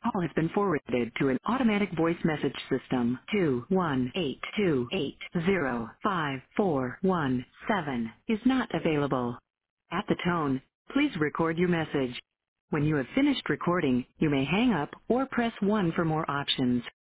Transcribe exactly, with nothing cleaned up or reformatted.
call has been forwarded to an automatic voice message system. Two one eight two eight zero five four one seven is not available. At the tone, please record your message. When you have finished recording, you may hang up or press one for more options.